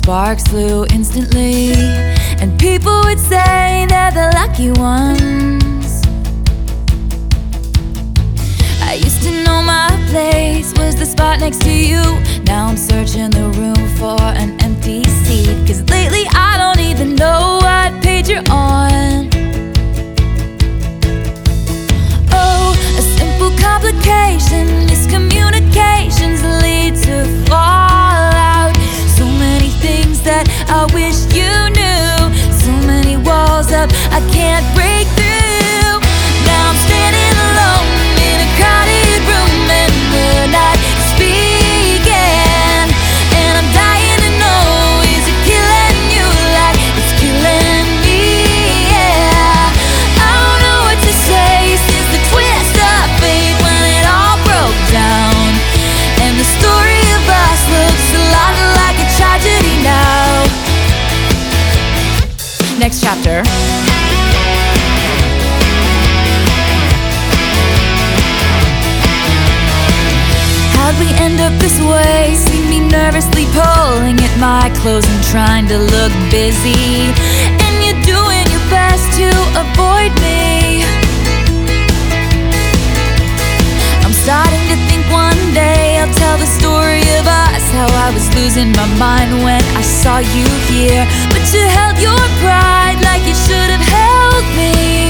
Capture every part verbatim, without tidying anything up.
sparks flew instantly, and people would say they're the lucky ones. I used to know my place was the spot next to you. Now I'm searching the room for an empty seat, 'cause lately I don't even know what page you're on. Oh, a simple complication, miscommunications lead to fallout. So many things that I wish you knew, so many walls up I can't break through. Now I'm standing alone in a crowded room, and we're not speaking. And I'm dying to know, is it killing you like it's killing me? Yeah, I don't know what to say since the twist of fate when it all broke down. And the story of us looks a lot like a tragedy now. Next chapter. How'd we end up this way? See me nervously pulling at my clothes and trying to look busy, and you're doing your best to avoid me. I'm starting to think one day I'll tell the story of us, how I was losing my mind when I saw you here, but you held your pride like you should have held me.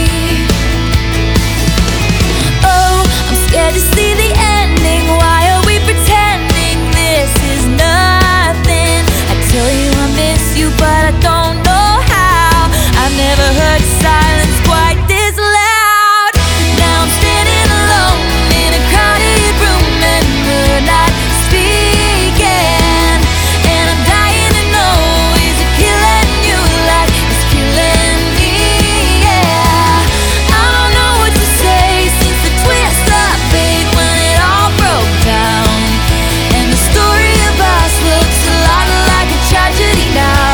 Oh, I'm scared to see the ending. Why are we pretending this is nothing? I tell you I miss you, but I don't know how. I've never heard silence quite this loud. Now I'm standing alone in a crowded room, and we're not speaking. And I'm dying to know, is it killing you like it's killing me? Yeah, I don't know what to say since the twist of fate when it all broke down. And the story of us looks a lot like a tragedy now.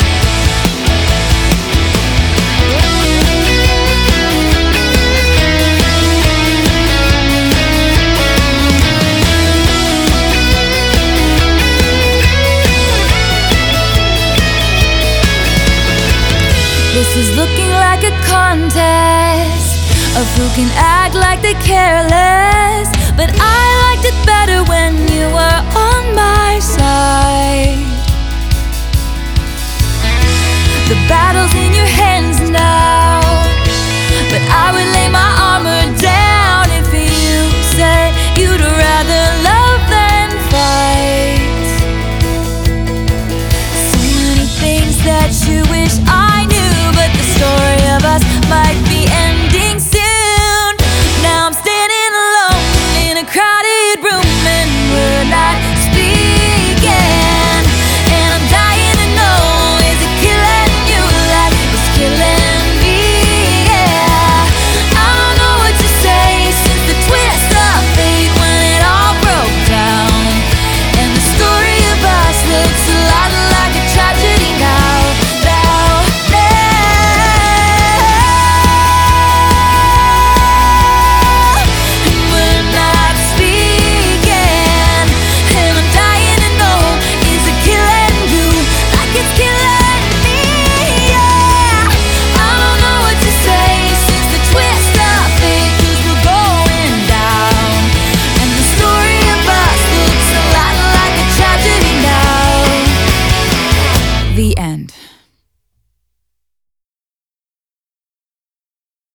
This is looking like a contest of who can act like they're careless, but I liked it better when you were on my side.